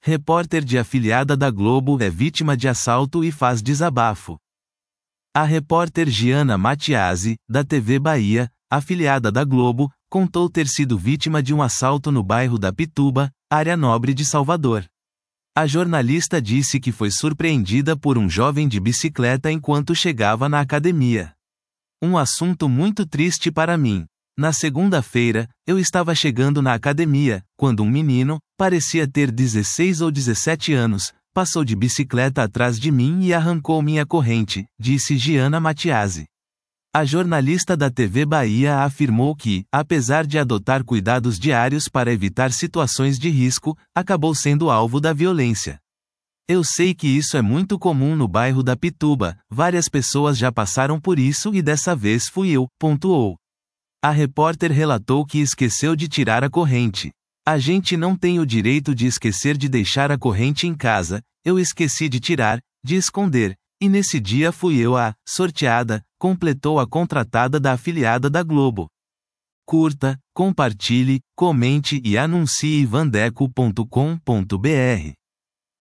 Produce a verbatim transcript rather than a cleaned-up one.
Repórter de afiliada da Globo é vítima de assalto e faz desabafo. A repórter Giana Matiasi, da T V Bahia, afiliada da Globo, contou ter sido vítima de um assalto no bairro da Pituba, área nobre de Salvador. A jornalista disse que foi surpreendida por um jovem de bicicleta enquanto chegava na academia. Um assunto muito triste para mim. Na segunda-feira, eu estava chegando na academia, quando um menino, parecia ter dezesseis ou dezessete anos, passou de bicicleta atrás de mim e arrancou minha corrente, disse Giana Matiasi. A jornalista da T V Bahia afirmou que, apesar de adotar cuidados diários para evitar situações de risco, acabou sendo alvo da violência. Eu sei que isso é muito comum no bairro da Pituba, várias pessoas já passaram por isso e dessa vez fui eu, pontuou. A repórter relatou que esqueceu de tirar a corrente. A gente não tem o direito de esquecer de deixar a corrente em casa, eu esqueci de tirar, de esconder, e nesse dia fui eu a sorteada, completou a contratada da afiliada da Globo. Curta, compartilhe, comente e anuncie vandeco ponto com ponto br.